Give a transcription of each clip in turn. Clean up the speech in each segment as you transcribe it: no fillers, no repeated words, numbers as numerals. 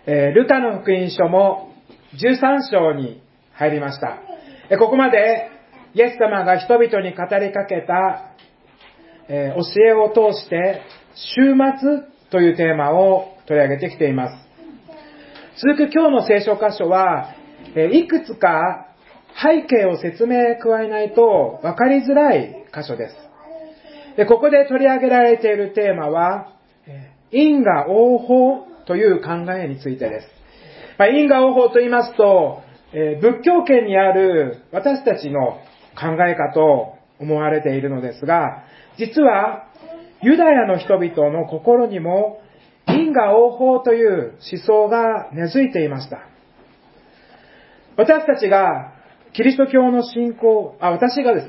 ルカの福音書も13章に入りました。ここまでイエス様が人々に語りかけた教えを通して終末というテーマを取り上げてきています。続く今日の聖書箇所はいくつか背景を説明加えないと分かりづらい箇所です。ここで取り上げられているテーマは因果応報という考えについてです。因果応報と言いますと仏教圏にある私たちの考えかと思われているのですが、実はユダヤの人々の心にも因果応報という思想が根付いていました。私たちがキリスト教の信仰、私が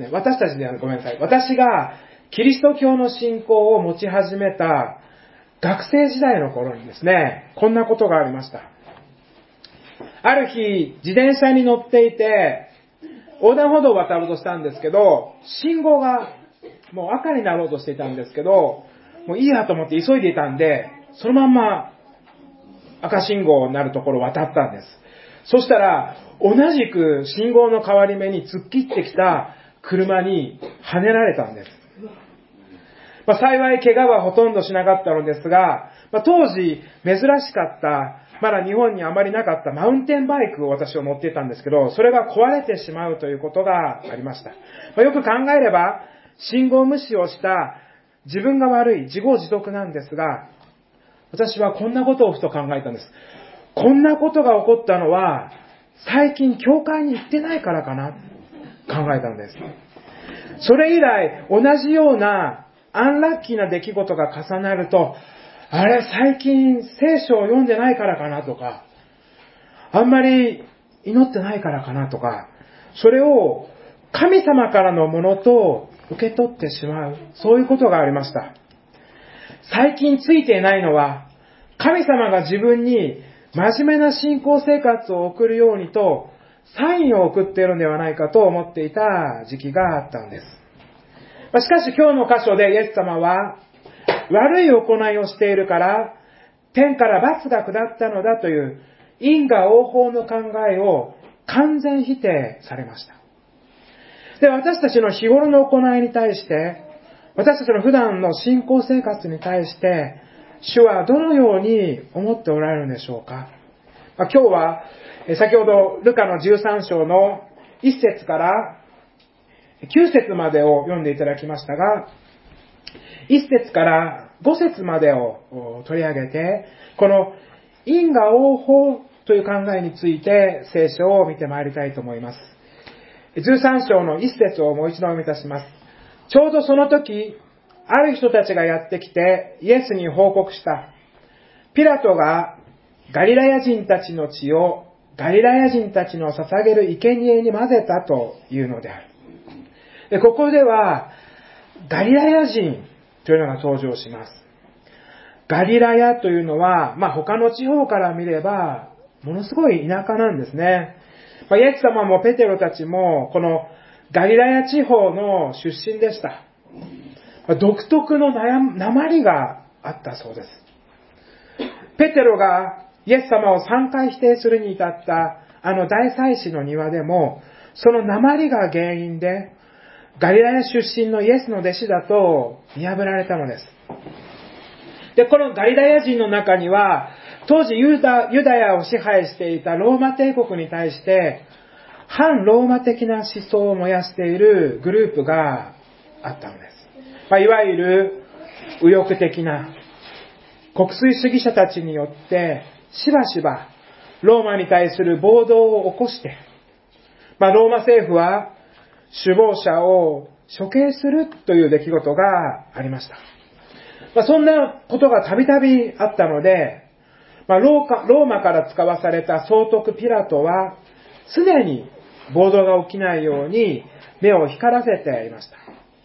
キリスト教の信仰を持ち始めた学生時代の頃にですね、こんなことがありました。ある日、自転車に乗っていて、横断歩道を渡ろうとしたんですけど、信号がもう赤になろうとしていたんですけど、もういいやと思って急いでいたんで、そのまんま赤信号になるところを渡ったんです。そしたら、同じく信号の変わり目に突っ切ってきた車に跳ねられたんです。幸い怪我はほとんどしなかったのですが、当時珍しかった、まだ日本にあまりなかったマウンテンバイクを私は乗っていたんですけど、それが壊れてしまうということがありました。よく考えれば、信号無視をした自分が悪い、自業自得なんですが、私はこんなことをふと考えたんです。こんなことが起こったのは、最近教会に行ってないからかな、考えたんです。それ以来、同じようなアンラッキーな出来事が重なると、あれ、最近聖書を読んでないからかなとか、あんまり祈ってないからかなとか、それを神様からのものと受け取ってしまう、そういうことがありました。最近ついていないのは、神様が自分に真面目な信仰生活を送るようにと、サインを送っているのではないかと思っていた時期があったんです。しかし今日の箇所でイエス様は、悪い行いをしているから、天から罰が下ったのだという因果応報の考えを完全否定されました。で、私たちの日頃の行いに対して、私たちの普段の信仰生活に対して、主はどのように思っておられるのでしょうか。今日は、先ほどルカの13章の1節から9節までを読んでいただきましたが、1節から5節までを取り上げて、この因果応報という考えについて聖書を見てまいりたいと思います。13章の1節をもう一度お読みいたします。ちょうどその時、ある人たちがやってきてイエスに報告した。ピラトがガリラヤ人たちの血をガリラヤ人たちの捧げる生贄に混ぜたというのである。で、ここではガリラヤ人というのが登場します。ガリラヤというのは、他の地方から見ればものすごい田舎なんですね。イエス様もペテロたちもこのガリラヤ地方の出身でした。独特の訛りがあったそうです。ペテロがイエス様を3回否定するに至った大祭司の庭でも、その訛りが原因でガリラヤ出身のイエスの弟子だと見破られたのです。で、このガリラヤ人の中には、当時ユダヤを支配していたローマ帝国に対して、反ローマ的な思想を燃やしているグループがあったのです。いわゆる右翼的な国粋主義者たちによって、しばしばローマに対する暴動を起こして、ローマ政府は首謀者を処刑するという出来事がありました。そんなことがたびたびあったので、ローマから使わされた総督ピラトは常に暴動が起きないように目を光らせていました。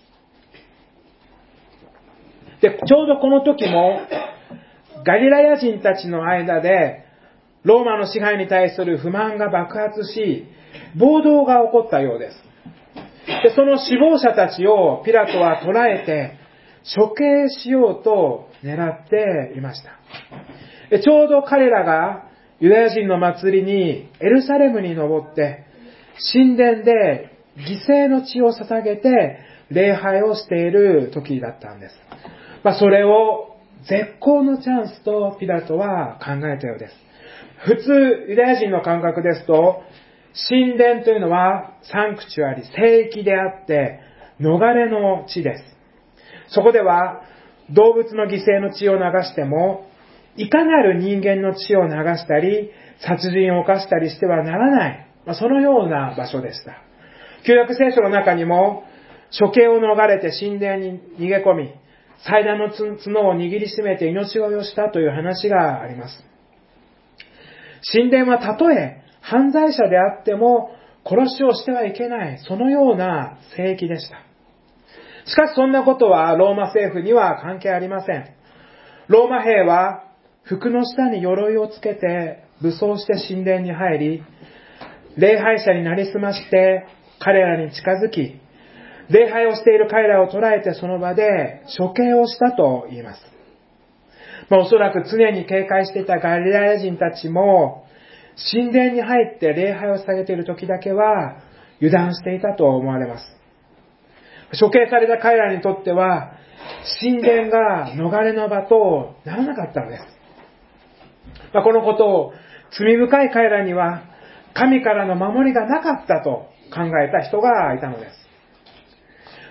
で、ちょうどこの時もガリラヤ人たちの間でローマの支配に対する不満が爆発し、暴動が起こったようです。で、その首謀者たちをピラトは捕らえて処刑しようと狙っていました。で、ちょうど彼らがユダヤ人の祭りにエルサレムに登って、神殿で犠牲の血を捧げて礼拝をしている時だったんです。それを絶好のチャンスとピラトは考えたようです。普通、ユダヤ人の感覚ですと、神殿というのはサンクチュアリ、聖域であって、逃れの地です。そこでは動物の犠牲の血を流しても、いかなる人間の血を流したり、殺人を犯したりしてはならない、そのような場所でした。旧約聖書の中にも、処刑を逃れて神殿に逃げ込み、祭壇の角を握りしめて命乞いをしたという話があります。神殿はたとえ犯罪者であっても殺しをしてはいけない、そのような聖域でした。しかしそんなことはローマ政府には関係ありません。ローマ兵は服の下に鎧をつけて武装して神殿に入り、礼拝者になりすまして彼らに近づき、礼拝をしている彼らを捕らえてその場で処刑をしたと言います。おそらく常に警戒していたガリラヤ人たちも、神殿に入って礼拝を捧げている時だけは油断していたと思われます。処刑された彼らにとっては、神殿が逃れの場とならなかったのです。このことを罪深い彼らには神からの守りがなかったと考えた人がいたのです。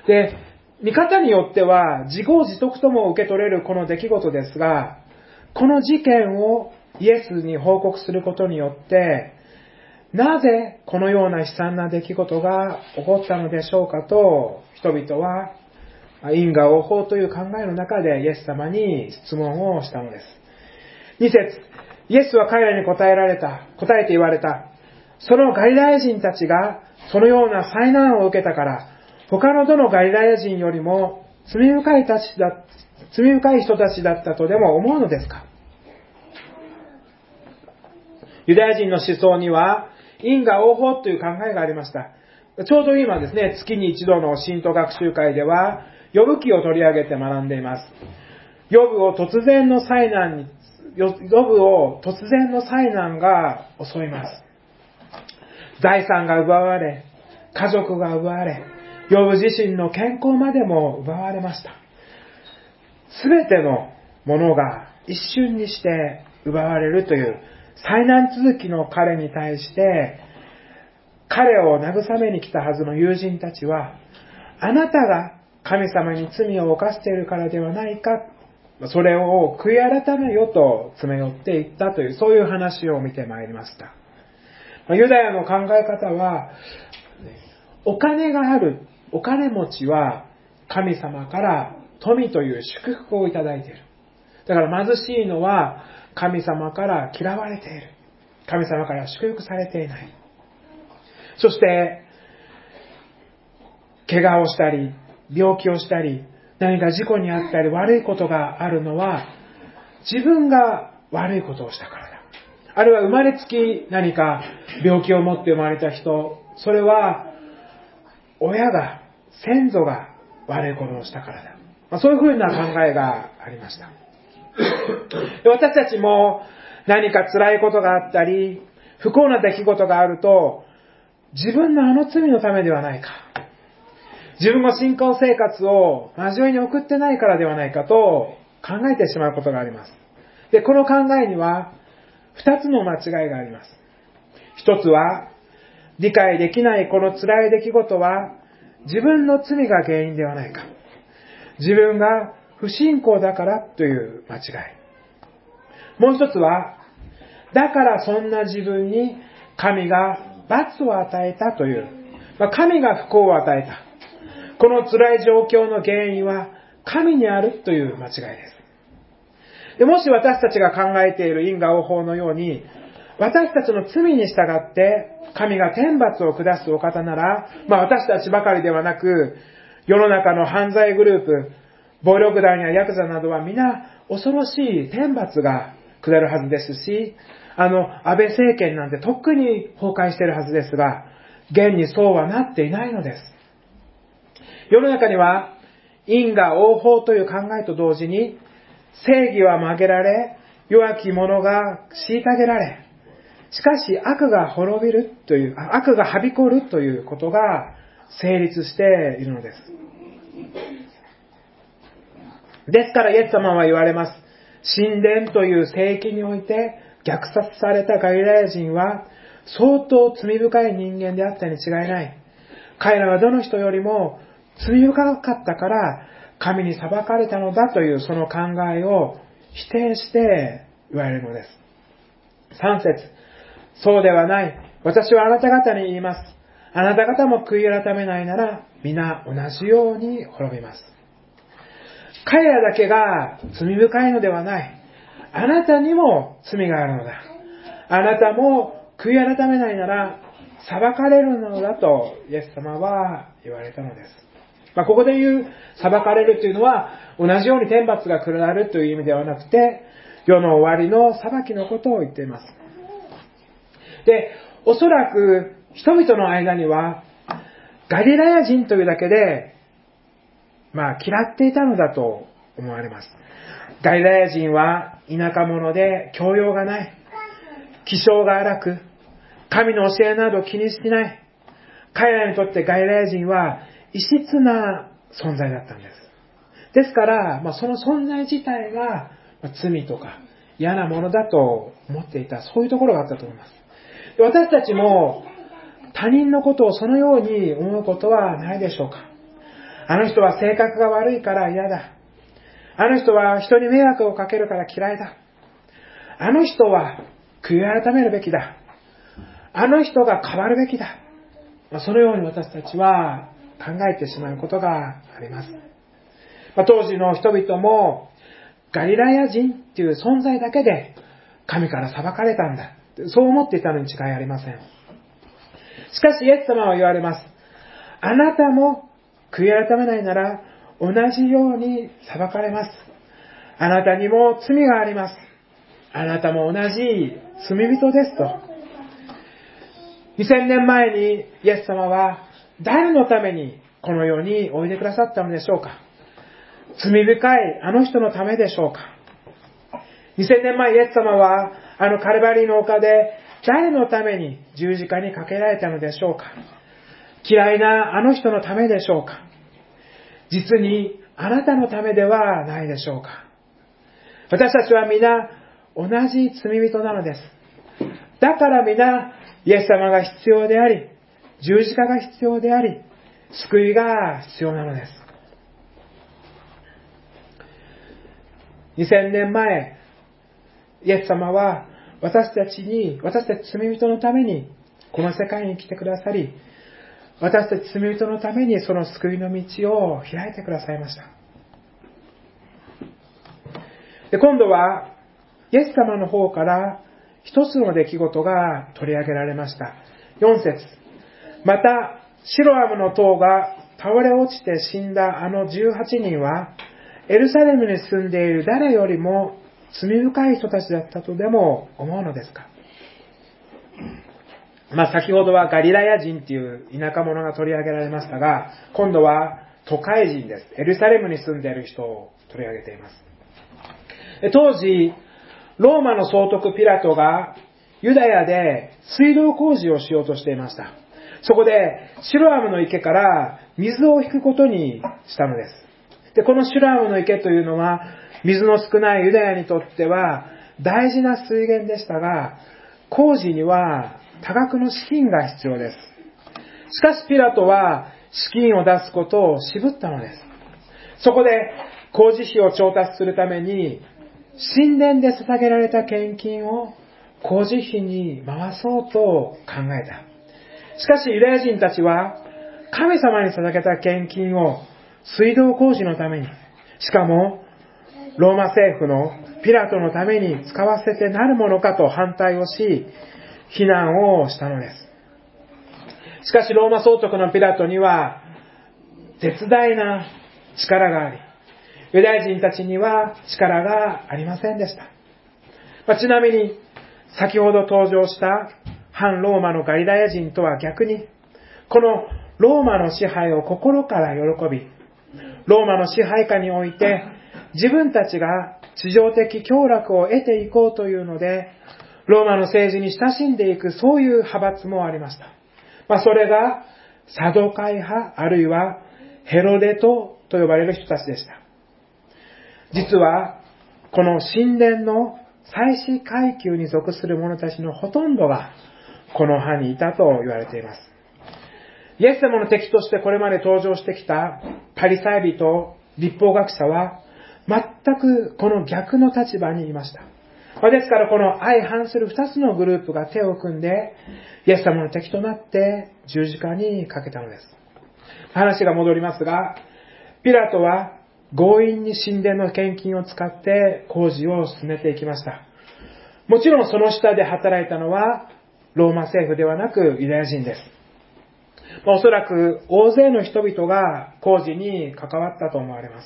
で、見方によっては自業自得とも受け取れるこの出来事ですが、この事件をイエスに報告することによって、なぜこのような悲惨な出来事が起こったのでしょうかと、人々は因果応報という考えの中でイエス様に質問をしたのです。2節、イエスは彼らに答えて言われた。そのガリラヤ人たちがそのような災難を受けたから、他のどのガリラヤ人よりも罪深い人たちだったとでも思うのですか。ユダヤ人の思想には因果応報という考えがありました。ちょうど今ですね、月に一度の信徒学習会ではヨブ記を取り上げて学んでいます。ヨブを突然の災難が襲います。財産が奪われ、家族が奪われ、ヨブ自身の健康までも奪われました。すべてのものが一瞬にして奪われるという災難続きの彼に対して、彼を慰めに来たはずの友人たちは、あなたが神様に罪を犯しているからではないか、それを悔い改めよと詰め寄っていったという、そういう話を見てまいりました。ユダヤの考え方は、お金がある、お金持ちは神様から富という祝福をいただいている。だから貧しいのは神様から嫌われている。神様から祝福されていない。そして、怪我をしたり、病気をしたり、何か事故にあったり悪いことがあるのは、自分が悪いことをしたからだ。あるいは生まれつき何か病気を持って生まれた人、それは先祖が悪いことをしたからだ。そういうふうな考えがありました。私たちも何か辛いことがあったり、不幸な出来事があると、自分のあの罪のためではないか。自分の信仰生活を真面目に送ってないからではないかと考えてしまうことがあります。で、この考えには2つの間違いがあります。一つは、理解できないこの辛い出来事は自分の罪が原因ではないか。自分が不信仰だからという間違い。もう一つは、だからそんな自分に神が罰を与えたという、神が不幸を与えた。この辛い状況の原因は神にあるという間違いです。でもし私たちが考えている因果応報のように、私たちの罪に従って神が天罰を下すお方なら、私たちばかりではなく、世の中の犯罪グループ、暴力団やヤクザなどは皆恐ろしい天罰が下るはずですし、安倍政権なんてとっくに崩壊しているはずですが、現にそうはなっていないのです。世の中には因果応報という考えと同時に、正義は曲げられ、弱き者が虐げられ、 しかし悪が滅びるという、悪がはびこるということが成立しているのです。ですからイエス様は言われます。神殿という聖域において虐殺されたガリラヤ人は相当罪深い人間であったに違いない。彼らはどの人よりも罪深かったから神に裁かれたのだというその考えを否定して言われるのです。3節、そうではない。私はあなた方に言います。あなた方も悔い改めないなら皆同じように滅びます。彼らだけが罪深いのではない。あなたにも罪があるのだ。あなたも悔い改めないなら裁かれるのだとイエス様は言われたのです。ここで言う裁かれるというのは同じように天罰が下るという意味ではなくて、世の終わりの裁きのことを言っています。で、おそらく人々の間にはガリラヤ人というだけで嫌っていたのだと思われます。ガリラヤ人は田舎者で教養がない、気性が荒く、神の教えなど気にしない。彼らにとってガリラヤ人は異質な存在だったんです。ですから、その存在自体が罪とか嫌なものだと思っていた、そういうところがあったと思います。私たちも他人のことをそのように思うことはないでしょうか。あの人は性格が悪いから嫌だ。あの人は人に迷惑をかけるから嫌いだ。あの人は悔い改めるべきだ。あの人が変わるべきだ。そのように私たちは考えてしまうことがあります。当時の人々もガリラヤ人という存在だけで神から裁かれたんだ。そう思っていたのに違いありません。しかしイエス様は言われます。あなたも悔い改めないなら同じように裁かれます。あなたにも罪があります。あなたも同じ罪人ですと。2000年前にイエス様は誰のためにこの世においでくださったのでしょうか。罪深いあの人のためでしょうか。2000年前イエス様はあのカルバリーの丘で誰のために十字架にかけられたのでしょうか。嫌いなあの人のためでしょうか。実にあなたのためではないでしょうか。私たちは皆同じ罪人なのです。だから皆イエス様が必要であり、十字架が必要であり、救いが必要なのです。2000年前、イエス様は私たち罪人のためにこの世界に来てくださり、私たち罪人のためにその救いの道を開いてくださいました。で、今度はイエス様の方から一つの出来事が取り上げられました。4節。また、シロアムの塔が倒れ落ちて死んだあの18人は、エルサレムに住んでいる誰よりも罪深い人たちだったとでも思うのですか。先ほどはガリラヤ人という田舎者が取り上げられましたが、今度は都会人です。エルサレムに住んでいる人を取り上げています。当時、ローマの総督ピラトがユダヤで水道工事をしようとしていました。そこでシロアムの池から水を引くことにしたのです。で、このシロアムの池というのは水の少ないユダヤにとっては大事な水源でしたが、工事には多額の資金が必要です。しかしピラトは資金を出すことを渋ったのです。そこで工事費を調達するために神殿で捧げられた献金を工事費に回そうと考えた。しかしユダヤ人たちは神様に捧げた献金を水道工事のために、しかもローマ政府のピラトのために使わせてなるものかと反対をし、非難をしたのです。しかしローマ総督のピラトには絶大な力があり、ユダヤ人たちには力がありませんでした。ちなみに先ほど登場した反ローマのガリラヤ人とは逆に、このローマの支配を心から喜び、ローマの支配下において自分たちが地上的享楽を得ていこうというので、 ローマの政治に親しんでいく、そういう派閥もありました。それがサドカイ派、あるいはヘロデトと呼ばれる人たちでした。実はこの神殿の祭司階級に属する者たちのほとんどがこの派にいたと言われています。イエス様の敵としてこれまで登場してきたパリサイ人、律法学者は全くこの逆の立場にいました。ですからこの相反する2つのグループが手を組んでイエス様の敵となって十字架にかけたのです。話が戻りますが、ピラトは強引に神殿の献金を使って工事を進めていきました。もちろんその下で働いたのはローマ政府ではなくユダヤ人です。おそらく大勢の人々が工事に関わったと思われます。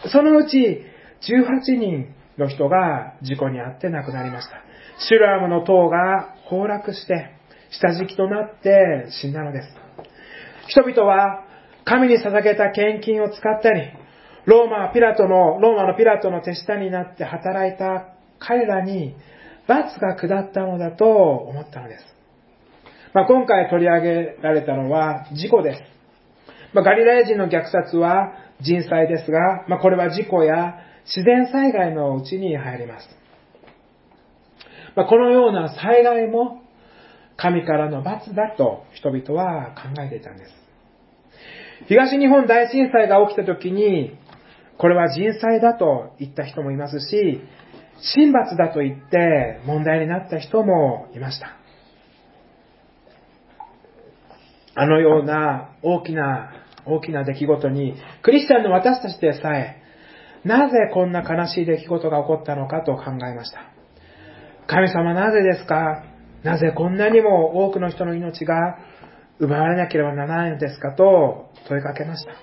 そのうち18人の人が事故に遭って亡くなりました。シュラムの塔が崩落して下敷きとなって死んだのです。人々は神に捧げた献金を使ったり、ローマのピラトの手下になって働いた彼らに罰が下ったのだと思ったのです。今回取り上げられたのは事故です。ガリラヤ人の虐殺は人災ですが、これは事故や自然災害のうちに入ります。このような災害も神からの罰だと人々は考えていたんです。東日本大震災が起きた時に、これは人災だと言った人もいますし、神罰だと言って問題になった人もいました。あのような大きな出来事に、クリスチャンの私たちでさえ、なぜこんな悲しい出来事が起こったのかと考えました。神様なぜですか？なぜこんなにも多くの人の命が奪われなければならないのですかと問いかけました。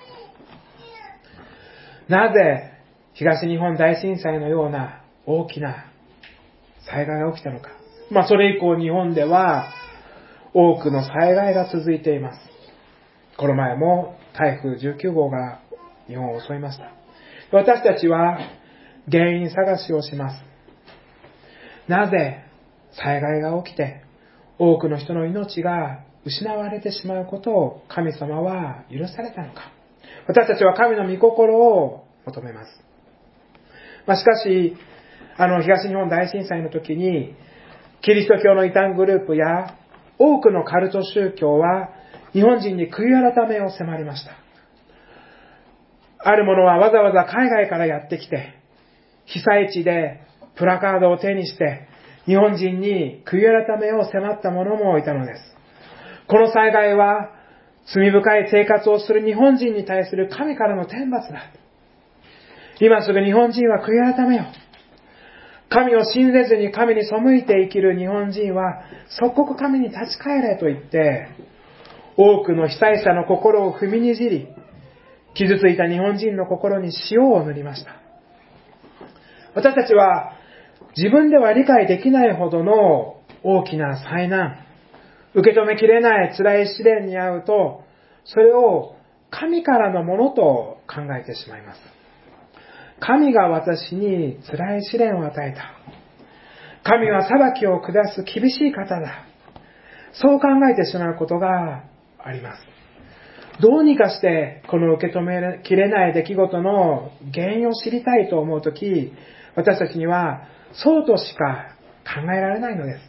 なぜ東日本大震災のような大きな災害が起きたのか。それ以降日本では多くの災害が続いています。この前も台風19号が日本を襲いました。私たちは原因探しをします。なぜ災害が起きて多くの人の命が失われてしまうことを神様は許されたのか。私たちは神の御心を求めます。しかし、東日本大震災の時にキリスト教の異端グループや多くのカルト宗教は日本人に悔い改めを迫りました。ある者はわざわざ海外からやってきて、被災地でプラカードを手にして日本人に悔い改めを迫った者もいたのです。この災害は罪深い生活をする日本人に対する神からの天罰だ。今すぐ日本人は悔い改めよ。神を信ぜずに神に背いて生きる日本人は即刻神に立ち返れと言って、多くの被災者の心を踏みにじり、傷ついた日本人の心に塩を塗りました。私たちは自分では理解できないほどの大きな災難、受け止めきれない辛い試練に遭うと、それを神からのものと考えてしまいます。神が私に辛い試練を与えた。神は裁きを下す厳しい方だ。そう考えてしまうことがあります。どうにかしてこの受け止めきれない出来事の原因を知りたいと思うとき、私たちにはそうとしか考えられないのです。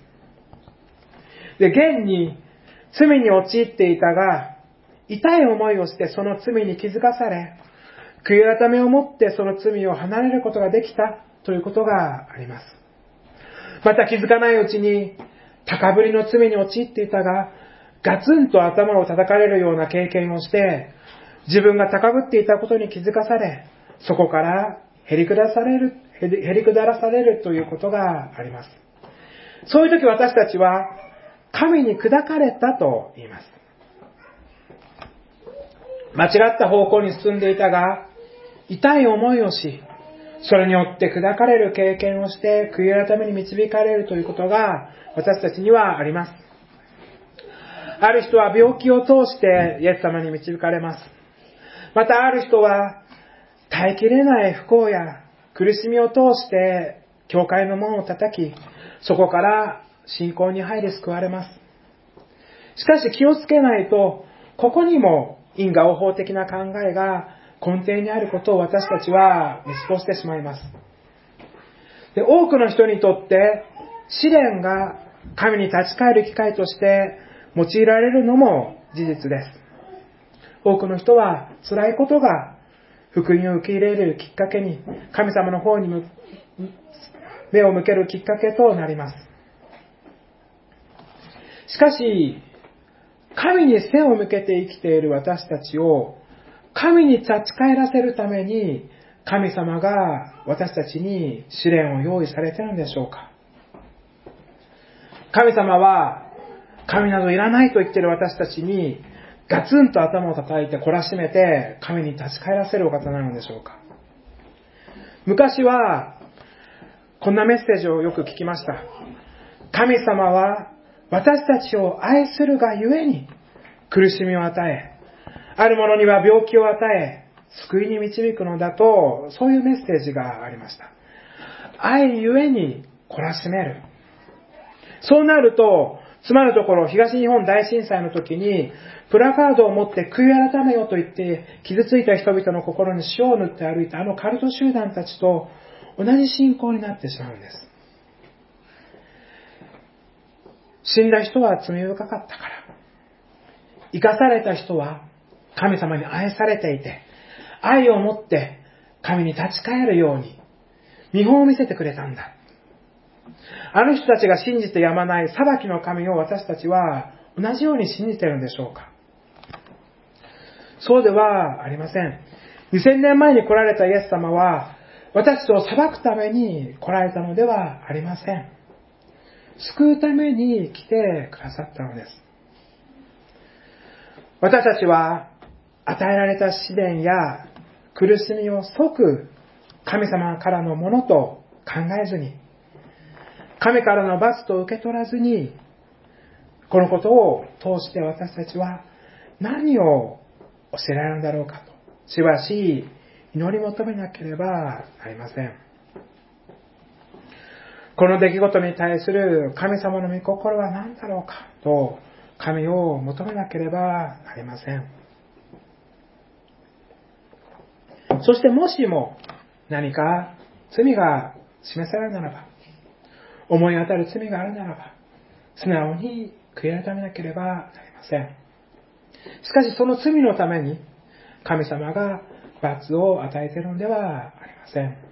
現に罪に陥っていたが、痛い思いをしてその罪に気づかされ、悔い改めをもってその罪を離れることができたということがあります。また気づかないうちに高ぶりの罪に陥っていたが、ガツンと頭を叩かれるような経験をして、自分が高ぶっていたことに気づかされ、そこからへりくだらされるということがあります。そういう時私たちは神に砕かれたと言います。間違った方向に進んでいたが、痛い思いをし、それによって砕かれる経験をして悔い改めに導かれるということが私たちにはあります。ある人は病気を通してイエス様に導かれます。またある人は耐えきれない不幸や苦しみを通して教会の門を叩き、 そこから信仰に入り救われます。しかし気をつけないと、ここにも因果応報的な考えが根底にあることを私たちは見過ごしてしまいます。で、多くの人にとって試練が神に立ち返る機会として用いられるのも事実です。多くの人は辛いことが福音を受け入れるきっかけに、神様の方に目を向けるきっかけとなります。しかし、神に背を向けて生きている私たちを神に立ち返らせるために、神様が私たちに試練を用意されているのでしょうか。神様は神などいらないと言っている私たちにガツンと頭を叩いて懲らしめて神に立ち返らせるお方なのでしょうか。昔はこんなメッセージをよく聞きました。神様は私たちを愛するがゆえに苦しみを与え、ある者には病気を与え、救いに導くのだと、そういうメッセージがありました。愛ゆえに懲らしめる。そうなると、つまるところ、東日本大震災の時に、プラカードを持って悔い改めよと言って、傷ついた人々の心に塩を塗って歩いたあのカルト集団たちと同じ信仰になってしまうんです。死んだ人は罪深かったから。生かされた人は神様に愛されていて、愛を持って神に立ち返るように見本を見せてくれたんだ。あの人たちが信じてやまない裁きの神を私たちは同じように信じているんでしょうか。そうではありません。2000年前に来られたイエス様は私たちを裁くために来られたのではありません。救うために来てくださったのです。私たちは与えられた試練や苦しみを即神様からのものと考えずに、神からの罰と受け取らずに、このことを通して私たちは何を教えられるんだろうかと、しばし祈り求めなければなりません。この出来事に対する神様の御心は何だろうかと、神を求めなければなりません。そしてもしも何か罪が示されるならば、思い当たる罪があるならば、素直に悔い改めなければなりません。しかしその罪のために神様が罰を与えているのではありません。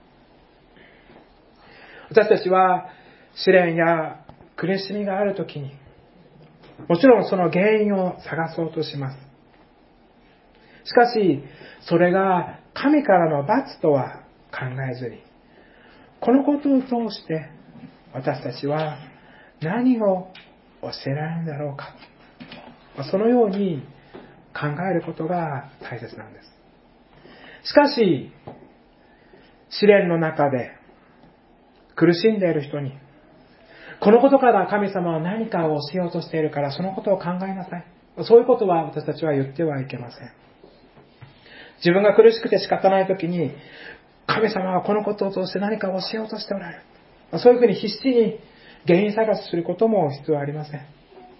私たちは試練や苦しみがあるときに、もちろんその原因を探そうとします。しかし、それが神からの罰とは考えずに、このことを通して私たちは何を教えられるんだろうか。そのように考えることが大切なんです。しかし、試練の中で苦しんでいる人に、このことから神様は何かを教えようとしているからそのことを考えなさい。そういうことは私たちは言ってはいけません。自分が苦しくて仕方ないときに、神様はこのことを通して何かを教えようとしておられる。そういうふうに必死に原因探しすることも必要ありません。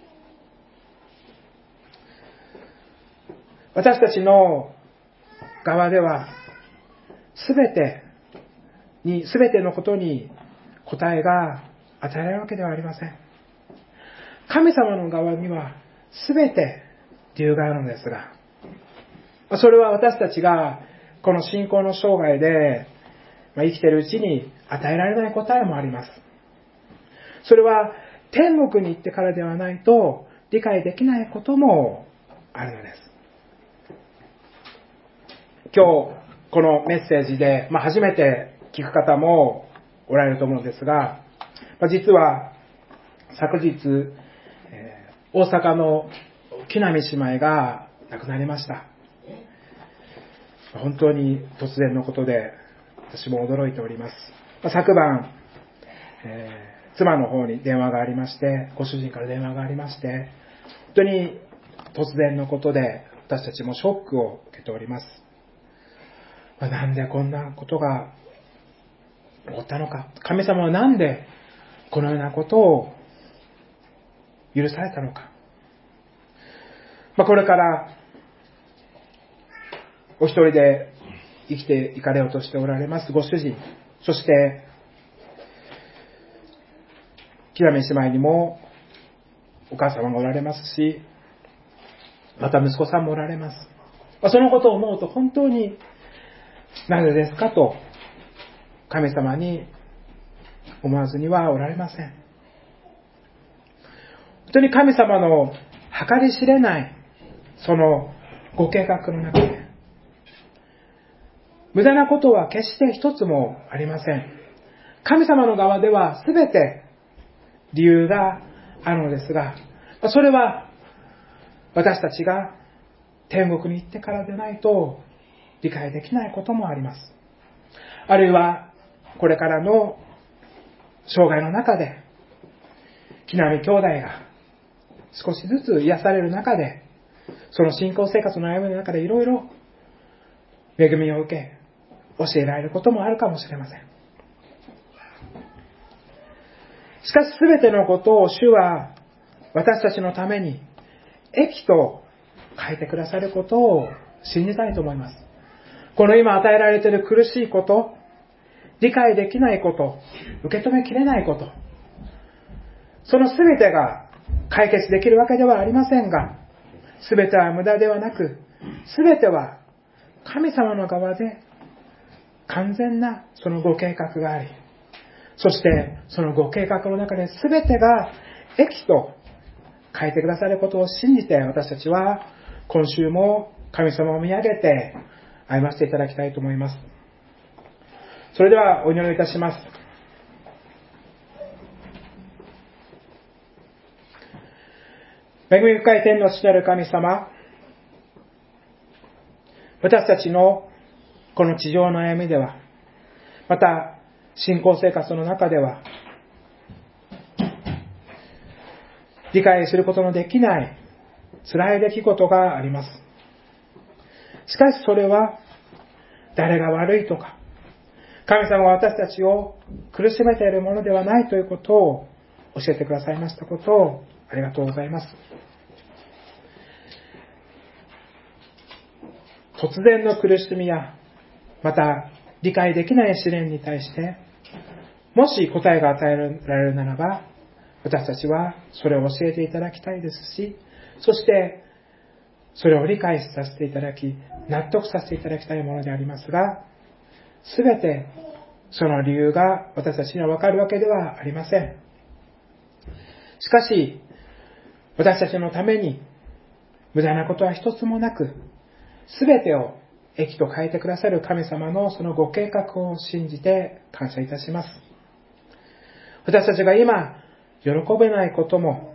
私たちの側では、すべてのことに答えが与えられるわけではありません。神様の側にはすべて理由があるのですが、それは私たちがこの信仰の生涯で生きているうちに与えられない答えもあります。それは天国に行ってからではないと理解できないこともあるのです。今日このメッセージで、初めて聞く方もおられると思うんですが、実は昨日、大阪の木南姉妹が亡くなりました。本当に突然のことで私も驚いております。昨晩、妻の方に電話がありまして、ご主人から電話がありまして、本当に突然のことで私たちもショックを受けております。なんでこんなことが起こったのか。神様はなんでこのようなことを許されたのか。これからお一人で生きていかれようとしておられますご主人、そして木田姉妹にもお母様がおられますし、また息子さんもおられます。そのことを思うと本当になぜですかと神様に思わずにはおられません。本当に神様の計り知れないそのご計画の中で無駄なことは決して一つもありません。神様の側では全て理由があるのですが、それは私たちが天国に行ってからでないと理解できないこともあります。あるいはこれからの生涯の中で木南兄弟が少しずつ癒される中で、その信仰生活の歩みの中でいろいろ恵みを受け教えられることもあるかもしれません。しかし全てのことを主は私たちのために益と変えてくださることを信じたいと思います。この今与えられている苦しいこと、理解できないこと、受け止めきれないこと、その全てが解決できるわけではありませんが、全ては無駄ではなく、全ては神様の側で完全なそのご計画があり、そしてそのご計画の中で全てが益と変えてくださることを信じて、私たちは今週も神様を見上げて歩ませていただきたいと思います。それではお祈りをいたします。恵み深い天の父なる神様、私たちのこの地上の歩みでは、また信仰生活の中では、理解することのできない辛い出来事があります。しかしそれは誰が悪いとか、神様が私たちを苦しめているものではないということを教えてくださいましたことをありがとうございます。突然の苦しみや、また理解できない試練に対して、もし答えが与えられるならば、私たちはそれを教えていただきたいですし、そしてそれを理解させていただき、納得させていただきたいものでありますが、すべてその理由が私たちには分かるわけではありません。しかし、私たちのために無駄なことは一つもなく、すべてを益と変えてくださる神様のそのご計画を信じて感謝いたします。私たちが今喜べないことも、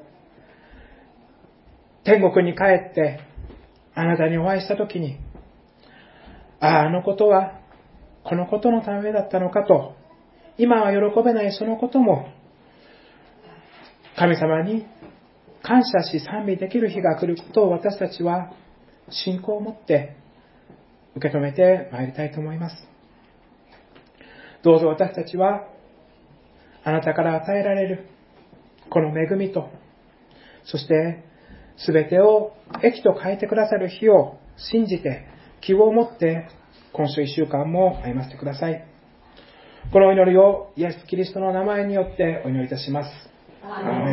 天国に帰ってあなたにお会いしたときに、あのことはこのことのためだったのかと、今は喜べないそのことも神様に感謝し賛美できる日が来ることを、私たちは信仰を持って受け止めてまいりたいと思います。どうぞ私たちはあなたから与えられるこの恵みと、そして全てを益と変えてくださる日を信じて、希望を持って今週1週間も歩ませてください。このお祈りをイエス・キリストの名前によってお祈りいたします。